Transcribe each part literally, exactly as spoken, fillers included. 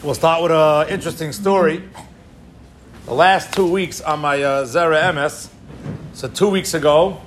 We'll start with an interesting story. The last two weeks on my uh, Zera Emes, so two weeks ago,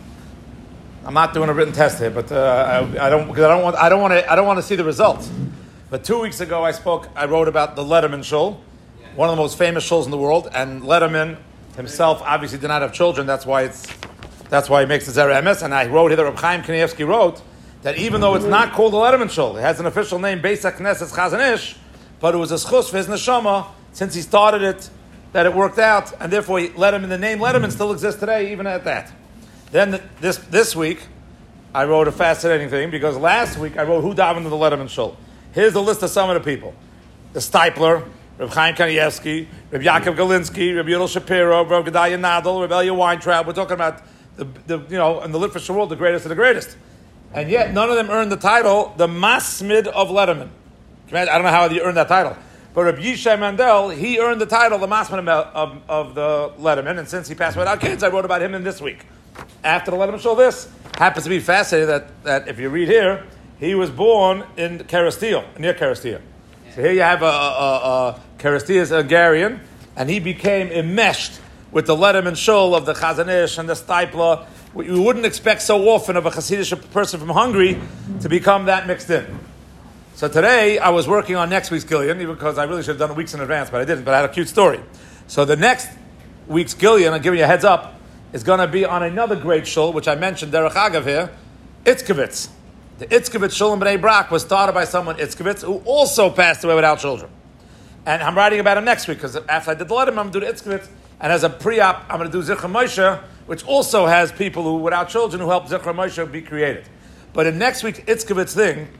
I'm not doing a written test here, but uh, I, I don't because I don't want I don't want to I don't want to see the results. But two weeks ago, I spoke. I wrote about the Letterman shul, one of the most famous shuls in the world, and Letterman himself obviously did not have children. That's why it's that's why he makes the Zera Emes. And I wrote here that Reb Chaim Kanievsky wrote that even though it's not called the Letterman shul, it has an official name, Beis HaKnesses Chazon Ish, but it was a schus for his neshama since he started it, that it worked out, and therefore he let him in the name Letterman still exists today, even at that. Then the, this this week, I wrote a fascinating thing, because last week I wrote who davened to the Letterman shul. Here's the list of some of the people. The Stipler, Reb Chaim Kanievsky, Reb Yaakov Galinsky, Reb Yudel Shapiro, Reb Gedalia Nadel, Reb Elia Weintraub. We're talking about, the, the you know, in the literature world, the greatest of the greatest. And yet, none of them earned the title, the Masmid of Letterman. I don't know how you earned that title. But Reb Yishai Mandel, he earned the title, the Masmid of, of, of the Letterman. And since he passed away without kids, I wrote about him in this week. After the Letterman show, this happens to be fascinating that, that if you read here, he was born in Caristia, near Caristia. So here you have a, a, a, a Caristia is a Hungarian, and he became enmeshed with the Letterman shul of the Chazon Ish and the Stipler. You wouldn't expect so often of a Hasidic person from Hungary to become that mixed in. So today, I was working on next week's Gillian, even because I really should have done it weeks in advance, but I didn't, but I had a cute story. So the next week's Gillian, I'm giving you a heads up, is going to be on another great shul, which I mentioned, Derech Agav here, Itzkovitz. The Itzkovitz shul in Bnei Brak was started by someone, Itzkovitz, who also passed away without children. And I'm writing about him next week, because after I did the letter, I'm going to do the Itzkovitz, and as a pre-op, I'm going to do Zichron Moshe, which also has people who, without children, who helped Zichron Moshe be created. But in next week's Itzkovitz thing,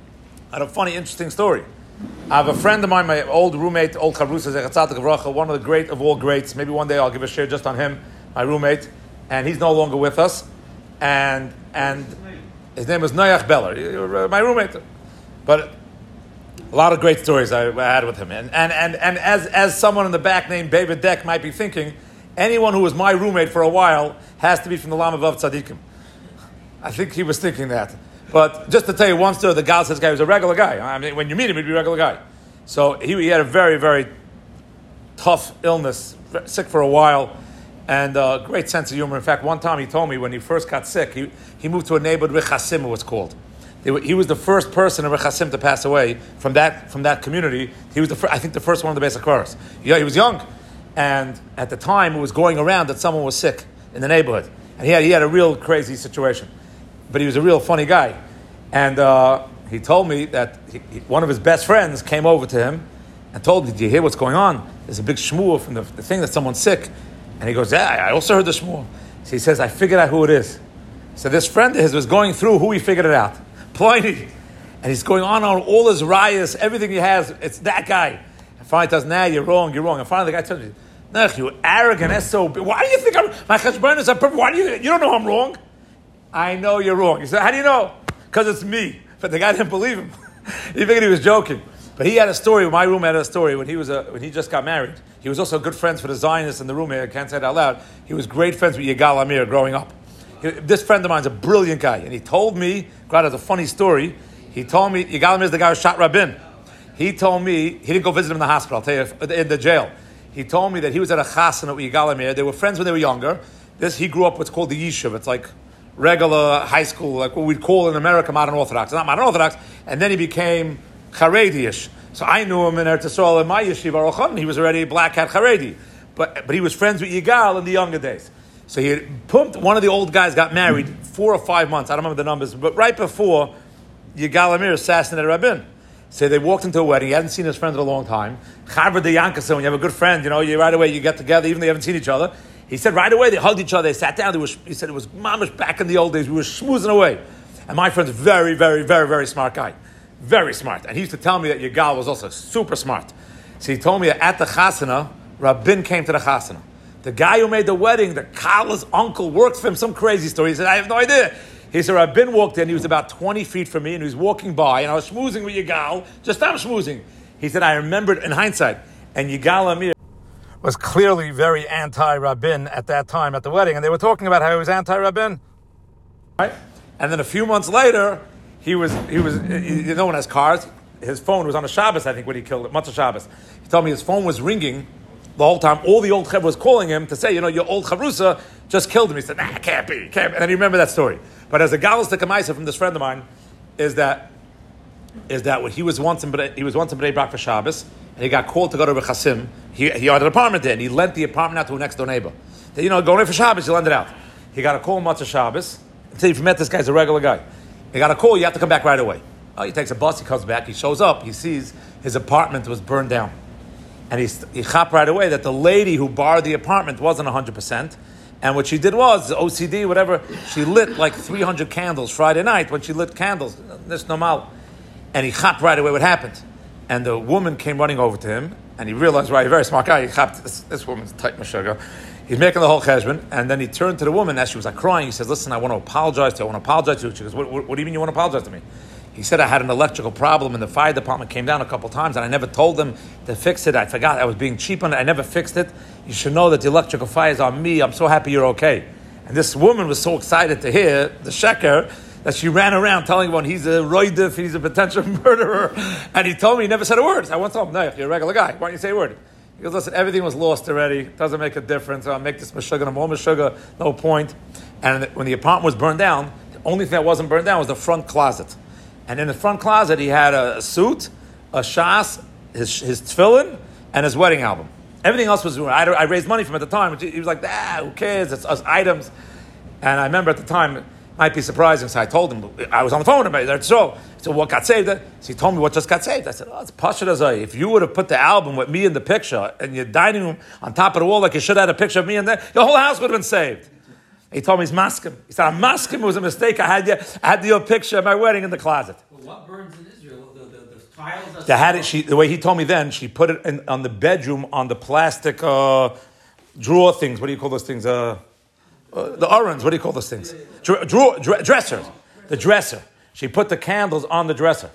I had a funny, interesting story. I have a friend of mine, my old roommate, old Chavrusa Zechatzadik Avracha, one of the great of all greats. Maybe one day I'll give a share just on him, my roommate, and he's no longer with us. And and his name was Noach Beller, my roommate. But a lot of great stories I had with him. And and and, and as, as someone in the back named David Deck might be thinking, anyone who was my roommate for a while has to be from the Lamavav Tzadikim. I think he was thinking that. But just to tell you one story, the Gal says guy was a regular guy. I mean, when you meet him, he'd be a regular guy. So he, he had a very, very tough illness, sick for a while, and a uh, great sense of humor. In fact, one time he told me when he first got sick, he, he moved to a neighborhood, Rechasim it was called. They were, he was the first person in Rechasim to pass away from that from that community. He was, the fir- I think, the first one of the Beis HaKvaros. Yeah, he was young. And at the time, it was going around that someone was sick in the neighborhood. And he had, he had a real crazy situation. But he was a real funny guy. And uh, he told me that he, he, one of his best friends came over to him and told me, "Do you hear what's going on? There's a big shmur from the, the thing that someone's sick." And he goes, "Yeah, I also heard the shmur." So he says, "I figured out who it is." So this friend of his was going through who he figured it out. Pliny. And he's going on on all his riots, everything he has, it's that guy. And finally he tells, "Nah, you're wrong, you're wrong." And finally the guy tells me, "Nah, you arrogant S O B. Why do you think I'm, my cheshbon is a perfect? Why do you, you don't know I'm wrong?" "I know you're wrong." He said, "How do you know?" "Because it's me." But the guy didn't believe him. He figured he was joking. But he had a story, my roommate had a story, when he was a, when he just got married. He was also good friends for the Zionists in the room here, I can't say it out loud. He was great friends with Yigal Amir growing up. He, this friend of mine is a brilliant guy. And he told me, God has a funny story, he told me, Yigal Amir is the guy who shot Rabin. He told me, he didn't go visit him in the hospital, I'll tell you, in the jail. He told me that he was at a chasana with Yigal Amir. They were friends when they were younger. This, he grew up what's called the yeshiva. It's like regular high school, like what we'd call in America modern Orthodox. Not modern Orthodox. And then he became Haredi-ish. So I knew him in Eretz Yisrael in my yeshiva, Aruch. He was already a black hat Haredi. But, but he was friends with Yigal in the younger days. So he had pumped, one of the old guys got married four or five months, I don't remember the numbers, but right before Yigal Amir assassinated Rabin. So they walked into a wedding, he hadn't seen his friend in a long time. Chaver de Yankasa, when you have a good friend, you know, you right away you get together, even though you haven't seen each other. He said right away they hugged each other, they sat down, they were, he said it was mamish back in the old days, we were schmoozing away. And my friend's a very, very, very, very smart guy. Very smart. And he used to tell me that Yigal was also super smart. So he told me that at the chasana, Rabin came to the chasana. The guy who made the wedding, the Kala's uncle, worked for him, some crazy story. He said, "I have no idea." He said, Rabin walked in, he was about twenty feet from me, and he was walking by, and I was schmoozing with Yigal, just I'm schmoozing. He said, I remembered in hindsight, and Yigal Amir was clearly very anti-Rabin at that time at the wedding, and they were talking about how he was anti-Rabin. Right? And then a few months later, he was, he was, you know, no one has cars. his phone was on a Shabbos, I think, when he killed it, Matzah Shabbos. He told me his phone was ringing the whole time. All the old Chav was calling him to say, you know, your old Chavrusa just killed him. He said, nah, can't be, can't be. And then he remembered that story. But as a Galos Tekamaisa from this friend of mine, is that is that when he was once in Bnei, he was once in Bnei Brak for Shabbos, and he got called to go to Chasim. He, he had an apartment there, and he lent the apartment out to a next door neighbor. They, you know, going away for Shabbos, you lend it out. He got a call on Matzah Shabbos. Until you met this guy's a regular guy. He got a call, you have to come back right away. Oh, he takes a bus, he comes back, he shows up, he sees his apartment was burned down. And he, he chopped right away that the lady who borrowed the apartment wasn't one hundred percent. And what she did was, O C D, whatever, she lit like three hundred candles Friday night when she lit candles. This normal. And he chopped right away what happened. And the woman came running over to him, and he realized, right, a very smart guy, he chopped, this, this woman's tight mashuga. He's making the whole cheshbon, and then he turned to the woman as she was like crying. He says, listen, I want to apologize to you. I want to apologize to you. She goes, what, what, what do you mean you want to apologize to me? He said, I had an electrical problem, and the fire department came down a couple times, and I never told them to fix it. I forgot. I was being cheap on it. I never fixed it. You should know that the electrical fire is on me. I'm so happy you're okay. And this woman was so excited to hear the sheker that she ran around telling everyone he's a roidif, he's a potential murderer. And he told me he never said a word. So I once told him, no, you're a regular guy. Why don't you say a word? He goes, listen, everything was lost already. Doesn't make a difference. I'll make this mashuga, no more mashuga, no point. And when the apartment was burned down, the only thing that wasn't burned down was the front closet. And in the front closet, he had a suit, a shas, his, his tefillin, and his wedding album. Everything else was, I, I raised money from him at the time. He was like, ah, who cares? It's us items. And I remember at the time, it might be surprising, so I told him, I was on the phone about it. So, so what got saved? So he told me what just got saved. I said, oh, it's Pasha Dazai. If you would have put the album with me in the picture and your dining room on top of the wall like you should have had a picture of me in there, your whole house would have been saved. He told me he's maskim. He said, I'm maskim. It was a mistake. I had, you, I had your picture of my wedding in the closet. Well, what burns in Israel? The, the, the tiles? They had it, she, the way he told me then, she put it in, on the bedroom on the plastic uh, drawer things. What do you call those things? Uh, uh, the orans. What do you call those things? Dr- drawer, dr- dresser. The dresser. She put the candles on the dresser.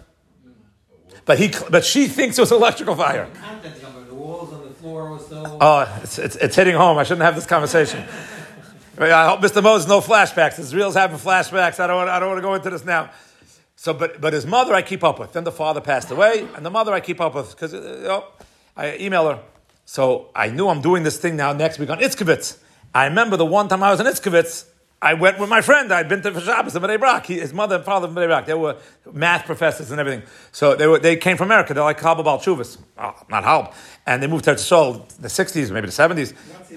But he, but she thinks it was electrical fire. The walls on the floor was so... Oh, it's, it's, it's hitting home. I shouldn't have this conversation. I hope Mister Moses no flashbacks. Israel's having flashbacks. I don't want, I don't want to go into this now. So, but but his mother I keep up with. Then the father passed away, and the mother I keep up with because you know, I email her. So I knew I'm doing this thing now next week on Itzkovitz. I remember the one time I was in Itzkovitz, I went with my friend. I'd been to Shabbos in Bnei Brak. He, his mother and father in Bnei Brak. They were math professors and everything. So they were they came from America. They're like Halba Bal Chuvas. Oh, not Halb. And they moved to Eretz in the sixties, maybe the seventies.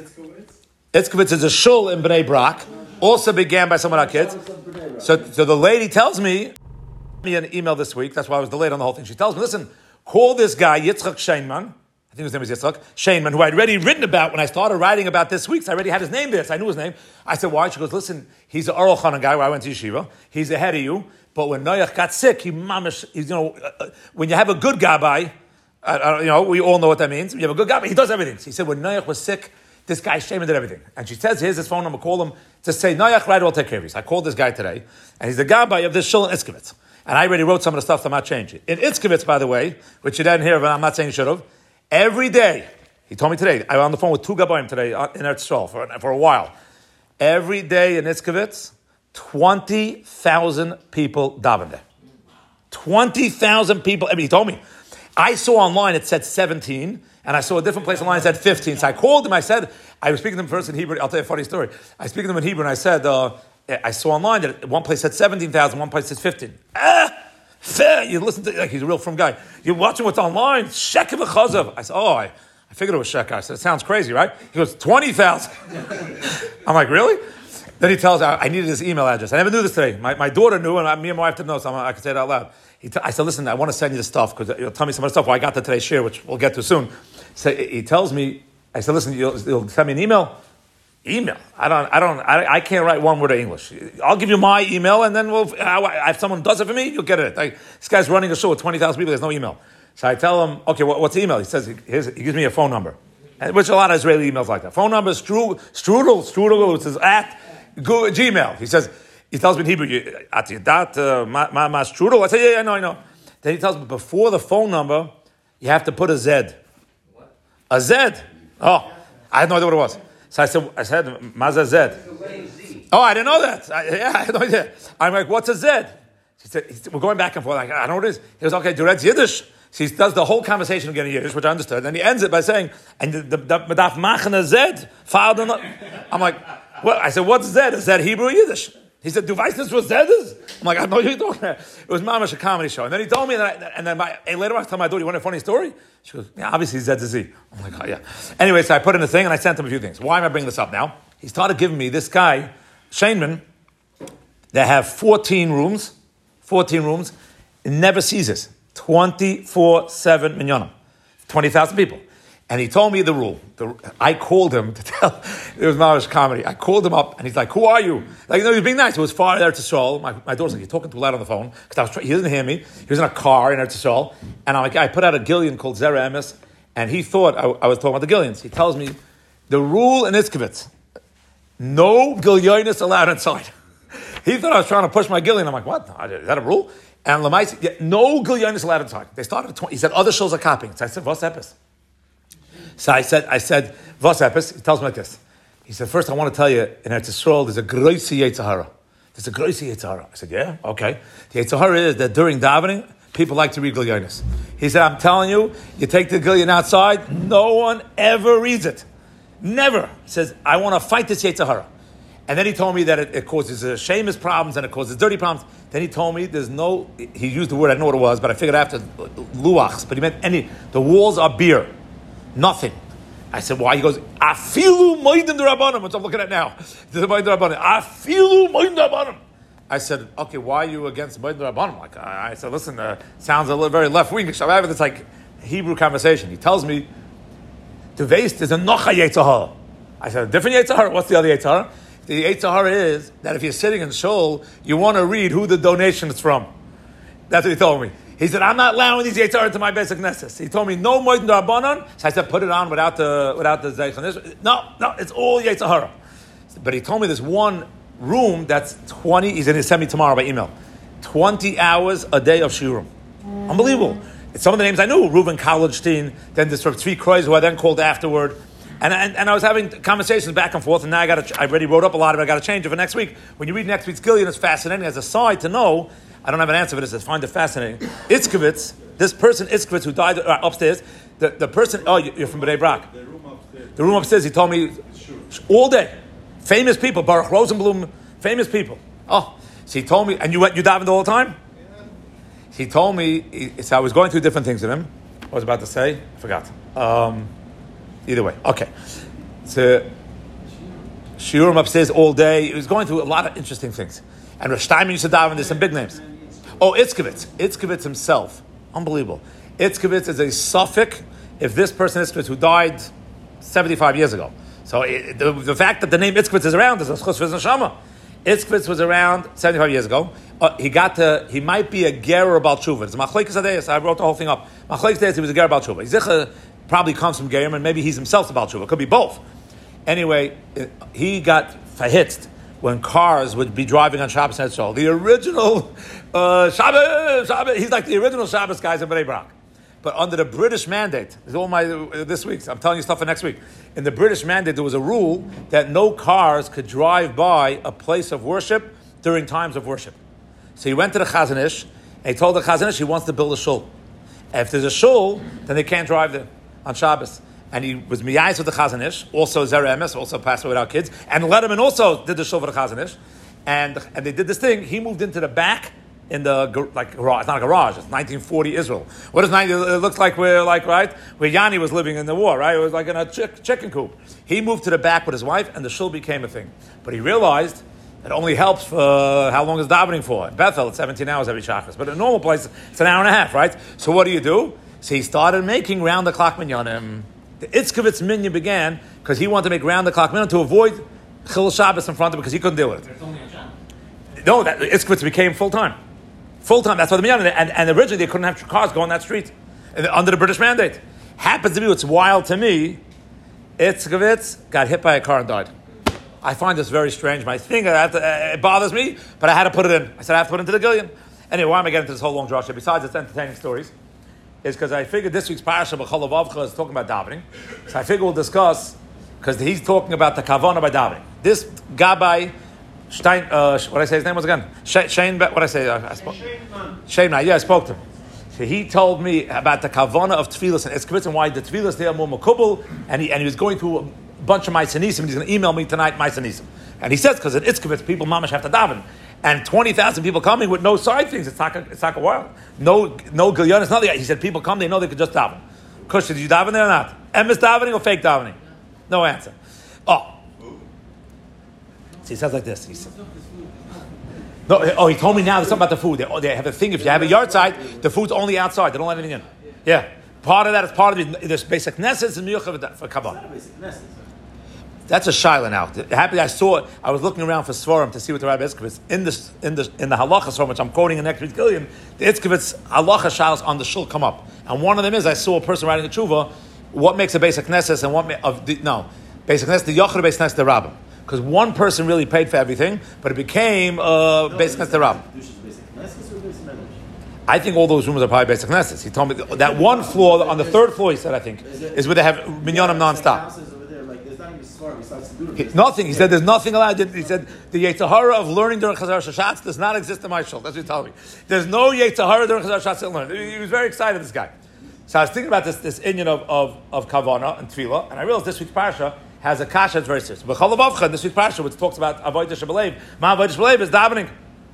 Itzkovitz is a shul in Bnei Brak, also began by some of our kids. So, so the lady tells me, me an email this week, that's why I was delayed on the whole thing. She tells me, listen, call this guy, Yitzchak Sheinman, I think his name is Yitzchak, Sheinman, who I'd already written about when I started writing about this week, so I already had his name there, so I knew his name. I said, why? She goes, listen, he's an Oral Chanan guy where I went to yeshiva, he's ahead of you, but when Noach got sick, he mamish, he's, you know, uh, when you have a good gabbai, uh, uh, you know, we all know what that means, when you have a good gabbai, he does everything. So he said, when Noach was sick, this guy Sheinman did everything. And she says, here's his phone number, call him to say, Noach, right, I'll take care of you. So I called this guy today, and he's the gabbai of this shul in Itzkovitz. And I already wrote some of the stuff that I'm not changing. In Itzkovitz, by the way, which you didn't hear of, and I'm not saying you should have, every day, he told me today, I was on the phone with two gabbayim today in Eretz Yisrael for, for a while. Every day in Itzkovitz, twenty thousand people daven there. twenty thousand people, I mean, he told me. I saw online it said seventeen, and I saw a different place online it said fifteen. So I called him, I said, I was speaking to him first in Hebrew, I'll tell you a funny story. I was speaking to him in Hebrew, and I said, uh, I saw online that one place said seventeen thousand, one place says fifteen. Ah, fair. You listen to, like, he's a real firm guy. You're watching what's online, Sheker v'chazav. I said, oh, I, I figured it was Sheker. I said, it sounds crazy, right? He goes, twenty thousand. I'm like, really? Then he tells, I, I needed his email address. I never knew this today. My, my daughter knew, and I, me and my wife didn't know, so I'm, I could say it out loud. He t- I said, listen, I want to send you the stuff, because you'll tell me some of the stuff. Well, I got the today's share, which we'll get to soon. So he tells me, I said, listen, you'll, you'll send me an email? Email. I don't, I don't, I, I can't write one word of English. I'll give you my email, and then we'll, I, if someone does it for me, you'll get it. Like, this guy's running a show with twenty thousand people, there's no email. So I tell him, okay, what, what's the email? He says, here's, he gives me a phone number, which a lot of Israeli emails like that. Phone number is strudel, strudel, strudel, it says at Gmail. He says, he tells me in Hebrew, at that, ma, ma, ma, strudel. I say, yeah, yeah, I know, I know. Then he tells me, before the phone number, you have to put a Z. What? A Z. Oh, I had no idea what it was. So I said, I said, Maza Z. Oh, I didn't know that. I, yeah, I had no idea. I'm like, what's a Z? He said, he said, we're going back and forth. Like, I don't know what it is. He goes, okay, Duretz Yiddish. So he does the whole conversation again in Yiddish, which I understood. And then he ends it by saying, and the Medaf Machna Zed, filed on the... I'm like, what? I said, what's Zed? Is that Hebrew or Yiddish? He said, "Du weißt das was Zed is?" I'm like, "I know you're talking about." It was mamash a comedy show, and then he told me, and, I, and then my, and later on I told my daughter, "You want a funny story?" She goes, "Yeah, obviously Zed is Z." I'm like, "Oh yeah." Anyway, so I put in a thing, and I sent him a few things. Why am I bringing this up now? He started giving me this guy, Shaneman. They have fourteen rooms, fourteen rooms. It never ceases, twenty-four seven minyanim, twenty thousand people. And he told me the rule. The, I called him to tell, it was Mamash comedy. I called him up and he's like, "Who are you?" Like, you know, he was being nice. It was far in Eretz Yisrael. My, my daughter's like, "You're talking too loud on the phone." Because I was trying, he didn't hear me. He was in a car in Eretz Yisrael. And I'm like, I put out a Gillian called Zera Emes. And he thought I, I was talking about the Gillians. He tells me, the rule in Iskevitz, no Gilyonis allowed inside. He thought I was trying to push my Gillian. I'm like, what? Is that a rule? And Lamais, yeah, no Gilyonis allowed inside. They started at twenty. He said, other shows are copying. So I said, "Vos epis?" So I said, I said, "Vos epis?" He tells me like this. He said, "First I want to tell you, in Eretz Yisrael, there's a Groisi Yetzirah. There's a Groisi Yetzirah." I said, "Yeah, okay." The Yetzirah is that during davening, people like to read Gilyonis. He said, "I'm telling you, you take the Gilyon outside, no one ever reads it. Never." He says, "I want to fight this Yetzirah." And then he told me that it, it causes uh, shameless problems and it causes dirty problems. Then he told me there's no, he used the word, I don't know what it was, but I figured after, luachs, but he meant any, the walls are beer. Nothing. I said, why? He goes, "Afilu moedim d'Rabbanim," which I'm looking at now. This is moedim d'Rabbanim. Afilu moedim d'Rabbanim. I said, okay, why are you against moedim d'Rabbanim? Like, I, I said, listen, uh, sounds a little very left-wingish. I'm having this like Hebrew conversation. He tells me, the vase is a nocha Yetzirah. I said, a different Yetzirah? What's the other Yetzirah? The Yetzirah is that if you're sitting in shul, you want to read who the donation is from. That's what he told me. He said, "I'm not allowing these Yetzirah to my basic nesses." He told me, "No moedim d'Rabbanan." So I said, "Put it on without the without the Zeich." No, no, it's all Yetzirah. But he told me there's one room that's twenty. He's going to send me tomorrow by email. Twenty hours a day of shiurim. Unbelievable. It's some of the names I knew. Reuben Kallenstein, then this sort of Tzvi Kreuz, who I then called afterward. And, and and I was having conversations back and forth, and now I got to. I already wrote up a lot of it. I got to change it for next week. When you read next week's Gillian, it's fascinating. As a side to know, I don't have an answer for this. I find it fascinating. Itzkevitz, this person Itzkevitz who died uh, upstairs. The the person. Oh, you're from Bnei Brak. The room upstairs. The room upstairs. He told me all day. Famous people, Baruch Rosenblum. Famous people. Oh, so he told me, and you went. You davened all the time. Yeah. He told me. He, so I was going through different things with him. What was I about to say? I forgot. Um, Either way, okay. So, shiurim upstairs all day. He was going through a lot of interesting things. And Rosh Steinman used to daven. There's some big names. Oh, Itzkevitz. Itzkevitz himself. Unbelievable. Itzkevitz is a suffix if this person Itzkevitz who died seventy-five years ago. So it, the, the fact that the name Itzkevitz is around is a schus for his neshama. Itzkevitz was around seventy-five years ago. Uh, he got to, he might be a ger Baal Tshuva. It's Machlekes Adayos. I wrote the whole thing up. Machlekes Adayos, he was a ger Baal Tshuva. Zicha probably comes from Gerim, and maybe he's himself a Baal Tshuva. It could be both. Anyway, it, he got verhitzt when cars would be driving on Shabbos and Etzol. The original uh, Shabbos, Shabbos, he's like the original Shabbos guys in Bnei Brak. But under the British mandate, this is all my uh, this week. I'm telling you stuff for next week. In the British mandate, there was a rule that no cars could drive by a place of worship during times of worship. So he went to the Chazon Ish, and he told the Chazon Ish he wants to build a shul. And if there's a shul, then they can't drive there on Shabbos. And he was miyais with the Chazon Ish, also Zera Emes, also passed away without kids, and Letterman also did the shul for the Chazon Ish. And, and they did this thing. He moved into the back in the, like, garage. It's not a garage. It's nineteen forty Israel. What is nineteen? It looks like we're, like, right? Where Yanni was living in the war, right? It was like in a chick, chicken coop. He moved to the back with his wife, and the shul became a thing. But he realized it only helps for uh, how long is davening for. In Bethel, it's seventeen hours every chakras. But in a normal place, it's an hour and a half, right? So what do you do? So he started making round-the-clock minyanim. The Itzkevitz minyan began because he wanted to make round-the-clock minyanim to avoid Chil Shabbos in front of him because he couldn't deal with it. It's only a job. No, that Itzkevitz became full-time. Full-time, that's why the minyanim. And, and originally they couldn't have cars going that street under the British mandate. Happens to be what's wild to me, Itzkevitz got hit by a car and died. I find this very strange. My thing, I have to, uh, it bothers me, but I had to put it in. I said I have to put it into the Gillian. Anyway, why am I getting into this whole long drasha? Besides its entertaining stories, is because I figured this week's parasha b'Chol Avavcha is talking about davening. So I figure we'll discuss, because he's talking about the kavana by davening. This Gabbai Stein, uh, what did I say his name was again? Shane, Shane what did I say? Uh, I spoke. Shane, yeah, I spoke to him. So he told me about the kavana of tefillas and Iskvitz and why the tefillas there are more makubal, and he, and he was going through a bunch of Ma'aseh and he's going to email me tonight Ma'aseh. And he says, because at Iskvitz, people mamash have to daven. And twenty thousand people coming with no side things, it's not, it's not a while. No, no gilyon, it's nothing. He said, people come, they know they could just daven. Kush, did you daven there or not? Emes davening or fake davening? No answer. Oh. So he says like this. He said, no, oh, he told me now there's something about the food. They, oh, they have a thing, if you have a yard side, the food's only outside. They don't let anything in. Yeah. Part of that is part of it. There's basic nesses and miyuchav for kabbalah. That's a shaila now. Happy I saw it. I was looking around for svarim to see what the Rabbi Itzkovitz in the in the in the halachas from which I'm quoting in next week's Gilliam. The Itzkovitz halacha shalos on the shul come up, and one of them is I saw a person writing a tshuva. What makes a basic nesses and what ma- of the, no basic nesses the yochid basic nesses the rabbim, because one person really paid for everything, but it became uh, no, basic nesses the rabbim. I think all those rooms are probably basic nesses. He told me that one floor on the third floor. He said I think is where they have minyanim nonstop. He, nothing. He said there's nothing allowed. He said the Yetzer Hara of learning during Chazar Shashatz does not exist in my shul. That's what he told me. There's no Yetzer Hara during Chazar Shashatz to learn. He was very excited, this guy. So I was thinking about this this Inyan of, of, of Kavana and Tefillah, and I realized this week's Parsha has a kasha that's very serious. But Chalavavcha, this week's Parsha, which talks about Avodah Shebelev, Ma Avodah Shebelev is davening.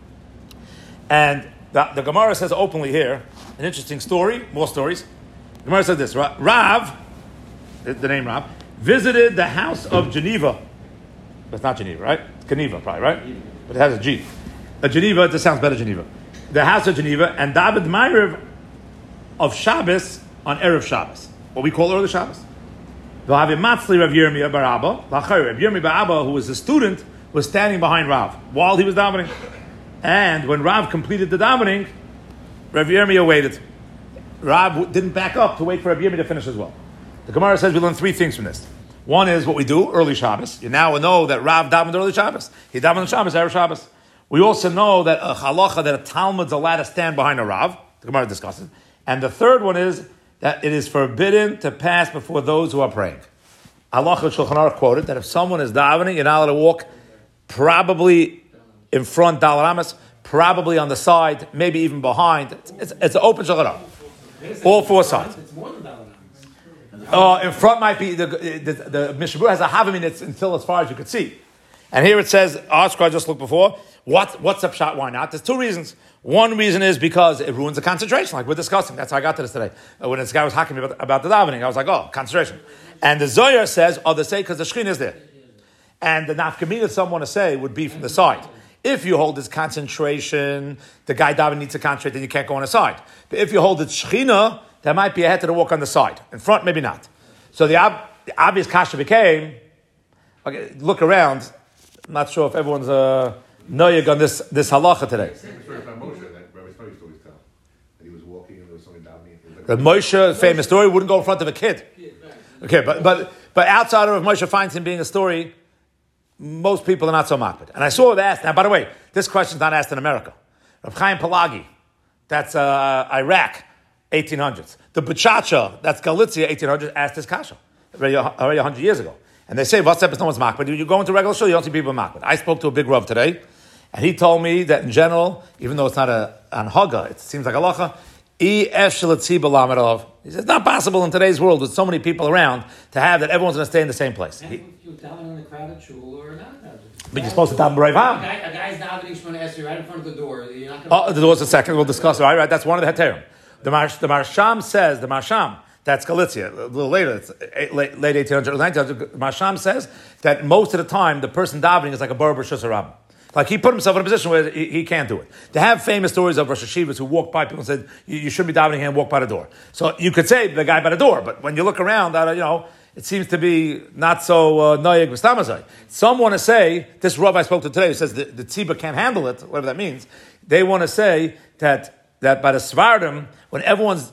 And the, the Gemara says openly here, an interesting story, more stories. The Gemara says this, Rav, the, the name Rav, visited the house of Geneva. That's not Geneva, right? It's Geneva, probably, right? But it has a G. A Geneva, this sounds better, Geneva. The house of Geneva, and David Ma'ariv of Shabbos on Erev Shabbos, what we call early Shabbos. Rav Yirmiyah bar Abba, Rav Yirmiyah bar Abba, who was a student, was standing behind Rav while he was davening. And when Rav completed the davening, Rav Yirmiyah waited. Rav didn't back up to wait for Rav Yirmiyah to finish as well. The Gemara says we learn three things from this. One is what we do, early Shabbos. You now know that Rav davened early Shabbos. He davened on Shabbos, Erev Shabbos. We also know that a halacha, that a Talmud's allowed to stand behind a Rav. The Gemara discusses. And the third one is that it is forbidden to pass before those who are praying. Halacha Shulchan Aruch quoted that if someone is davening, you're not allowed to walk probably in front, Dal Ramas, probably on the side, maybe even behind. It's, it's, it's an open Shulchan Aruch. All four sides. It's more than that. Uh, in front might be, the the, the Mishnah Berurah has a havamim it's until as far as you could see. And here it says, Ashkar, I just looked before, what, what's up shot, why not? There's two reasons. One reason is because it ruins the concentration, like we're discussing. That's how I got to this today. Uh, when this guy was hacking me about, about the davening, I was like, oh, concentration. And the Zohar says, oh, they say because the Shekhinah is there. And the nafkamina someone to say would be from the side. If you hold this concentration, the guy davening needs to concentrate, then you can't go on the side. But if you hold it Shekhinah, there might be a head to walk on the side. In front, maybe not. So the, ob- the obvious kasha became, okay, look around. I'm not sure if everyone's uh, noyeg on this, this halacha today. The Moshe, famous story, wouldn't go in front of a kid. Okay, but but but outside of Moshe finds him being a story, most people are not so makbid. And I saw it asked. Now, by the way, this question's not asked in America. Rav Chaim Pelagi, that's uh, Iraq. eighteen hundreds. The Buchacha, that's Galicia, eighteen hundreds, asked this kasha already, already one hundred years ago. And they say, what's up if no one's makbid? You go into a regular show, you don't see people makbid. I spoke to a big Rav today, and he told me that in general, even though it's not a anhaga, it seems like halacha, he says, it's not possible in today's world with so many people around to have that everyone's going to stay in the same place. He, you're davening in a crowded shul or not? But you're supposed to daven b'rei vam. A, guy, a guy's davening Shemona Esrei right in front of the door. You're not oh, the door's a second. We'll discuss it. Right, right. That's one of the heterim. The, Mar, the Marsham says, the Marsham, that's Galicia, a little later, it's eight, late, late eighteen hundreds, nineteen hundreds. Marsham says that most of the time the person davening is like a Berber Shusarab. Like he put himself in a position where he, he can't do it. They have famous stories of Rosh Hashivas who walked by people and said, you, you shouldn't be davening here and walk by the door. So you could say the guy by the door, but when you look around, uh, you know, it seems to be not so uh, noyeg v'stamazai. Some want to say, this Rav I spoke to today who says the, the tzibah can't handle it, whatever that means, they want to say that that by the Svardim, when everyone's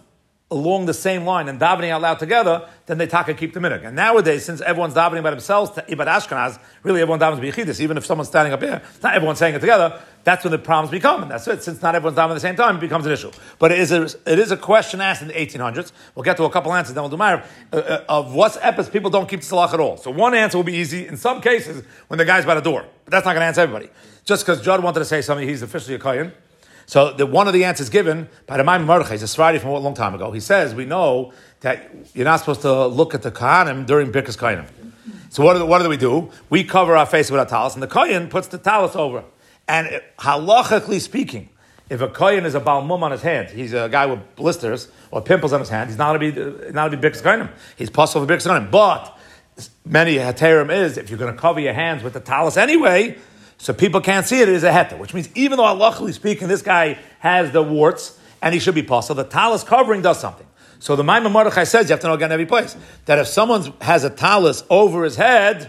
along the same line and davening out loud together, then they taka keep the minhag. And nowadays, since everyone's davening by themselves to Ibad Ashkenaz, really everyone davens b'yichidus. Even if someone's standing up here, it's not everyone saying it together. That's when the problems become, and that's it. Since not everyone's davening at the same time, it becomes an issue. But it is a, it is a question asked in the eighteen hundreds. We'll get to a couple answers, then we'll do Ma'ariv, uh, uh, of what's epis people don't keep the salach at all. So one answer will be easy in some cases when the guy's by the door, but that's not going to answer everybody. Just because Judd wanted to say something, he's officially a kohen. So the, one of the answers given by the Maimon Mordechai is a Sfaradi from a long time ago. He says, we know that you're not supposed to look at the Kohanim during Birkas Kohanim. So what do, what do we do? We cover our face with a talis, and the Kohen puts the talis over. And it, halachically speaking, if a Kohen is a Baal Mum on his hand, he's a guy with blisters or pimples on his hand, he's not to be not to be Birkas Kohanim. He's possible for Birkas Kohanim. But many heterim is, if you're going to cover your hands with the talis anyway, so people can't see it, it is a heter, which means even though halachically speaking, this guy has the warts and he should be possible, the talis covering does something. So the Maimon Mordechai says, you have to know again every place, that if someone has a talis over his head,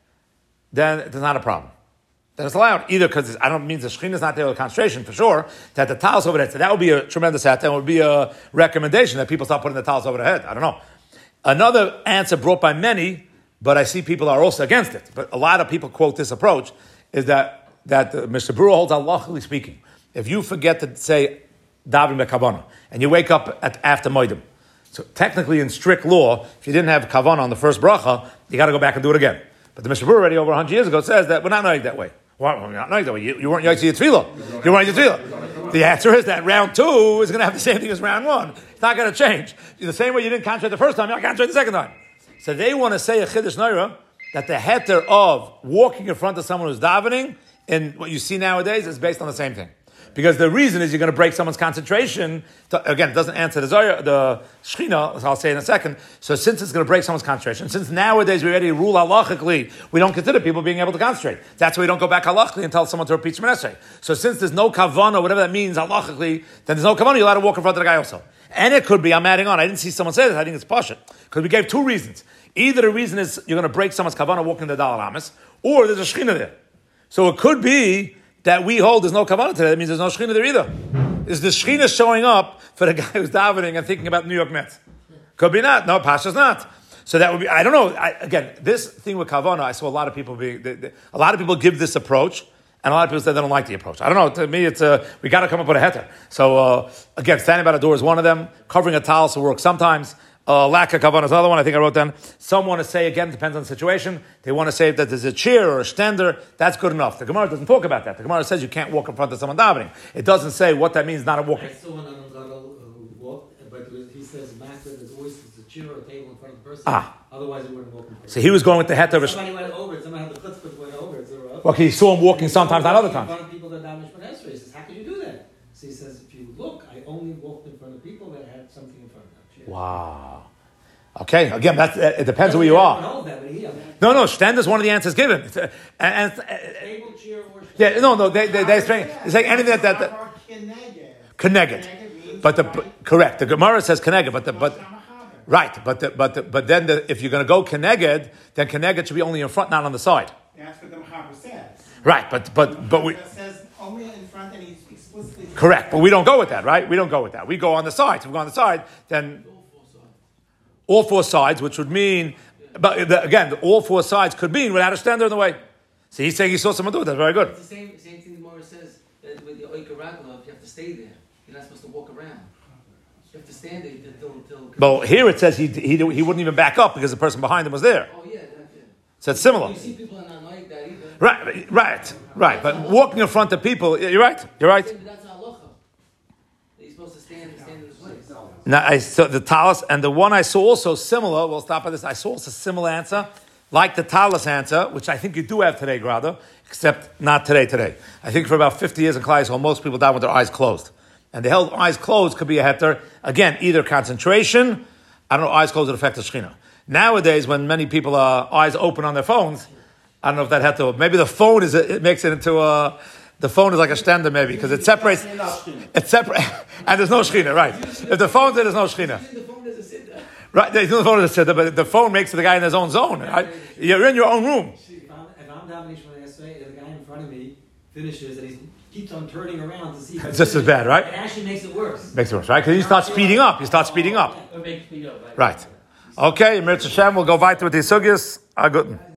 then it's not a problem. Then it's allowed. Either because I don't mean the shechina is not there with concentration for sure, that the talis over the head, so that would be a tremendous heter, and would be a recommendation that people start putting the talis over the head. I don't know. Another answer brought by many, but I see people are also against it, but a lot of people quote this approach, is that that uh, Mister Brewer holds halachically speaking. If you forget to say davening bekavana and you wake up at after moedim, so technically in strict law, if you didn't have kavana on the first bracha, you got to go back and do it again. But the Mister Brewer already over one hundred years ago says that we're not knowing that way. Well, we're not knowing that way. You, you weren't yoytzi your tefillah. You weren't your tefillah. The answer is that round two is going to have the same thing as round one. It's not going to change. The same way you didn't concentrate the first time, you're not concentrate the second time. So they want to say a chiddush noira that the heter of walking in front of someone who's davening and what you see nowadays is based on the same thing. Because the reason is you're going to break someone's concentration. To, again, it doesn't answer the Zohar, the Shechina, as I'll say in a second. So since it's going to break someone's concentration, since nowadays we already rule halachically, we don't consider people being able to concentrate. That's why we don't go back halachically and tell someone to repeat Shemon Esrei. So since there's no kavanah, whatever that means halachically, then there's no kavanah, you're allowed to walk in front of the guy also. And it could be, I'm adding on, I didn't see someone say this, I think it's pashut. Because we gave two reasons. Either the reason is you're going to break someone's kavanah walking the Daled Amos, or there's a Shechina there. So it could be that we hold there's no kavanah today. That means there's no Shechina there either. Is the Shechina showing up for the guy who's davening and thinking about New York Mets? Could be not. No, Pasha's not. So that would be, I don't know. I, again, this thing with kavanah, I saw a lot of people being, they, they, a lot of people give this approach, and a lot of people say they don't like the approach. I don't know. To me, it's a, we got to come up with a heter. So uh, again, standing by the door is one of them. Covering a towel will work sometimes. Uh, lack of kavanah is another one. I think I wrote down. Some want to say, again, depends on the situation. They want to say that there's a cheer or a stender. That's good enough. The Gemara doesn't talk about that. The Gemara says you can't walk in front of someone davening. It doesn't say what that means, not a walking. I saw one on who walked, but it was, he says, Master, there's always a chair or a table in front of the person. Ah. Otherwise, you wouldn't walk in front of the So he was going with the heter. Somebody went over it. Somebody had the chutzpah went over it. So, uh, Okay, he saw him walking sometimes, not other times. In front of people that daven Shemon Esrei. He says, how could you do that? So he says, if you look, I only walked in front of people that had something in front of them. Wow. Okay, again, that's, it depends who you are. No, no, stand is one of the answers given. And, and, Table, chair, or yeah, no, no, they, they, they're saying, they're saying anything that, that, that Keneged. But the, correct, the Gemara says Keneged, but the, but, right, but the, but the, but then the, if you're going to go Keneged, then Keneged should be only in front, not on the side. That's what the Mechaber says. Right, but, but, but we, It says only in front and he's explicitly. correct, but we don't go with that, right? We don't go with that. We go on the side. So if we go on the side, then all four sides, which would mean, but the, again, the, all four sides could mean without a stander in the way. So he's saying he saw someone do it. That's very good. It's the same, same thing the Gemara says that with the Oika Ragla, you have to stay there. You're not supposed to walk around. You have to stand there until. until Well, here it says he, he he wouldn't even back up because the person behind him was there. Oh, yeah. That, yeah. So it's similar. You see people are not like that either. Right, right, right. But walking in front of people, you're right. You're right. That's halacha. You're supposed to stand, stand in the place. Now, I saw the talis, and the one I saw also similar. We'll stop at this. I saw also a similar answer, like the talis answer, which I think you do have today, Grada, except not today. Today, I think for about fifty years in Klai Yisrael, most people die with their eyes closed, and the held eyes closed could be a heter. Again, either concentration. I don't know. Eyes closed would affect the shechina. Nowadays, when many people are eyes open on their phones, I don't know if that heter. Maybe the phone is it makes it into a. The phone is like a standard, maybe, because it separates. It separates, and there's no shechina, right? If the phone's there, there's no shechina. The phone doesn't sit there. Right, the phone is a sitter, but the phone makes the guy in his own zone. Right? You're in your own room. If I'm, if I'm davening Shemon Esrei, and the guy in front of me finishes and he's keeps on turning around to see. if It's just as bad, right? It actually makes it worse. Makes it worse, right? Because you start speeding up. You start speeding up. Yeah. It makes me up. Right. Okay, Mir Hashem, we'll go weiter with the sugyas. Ah, good.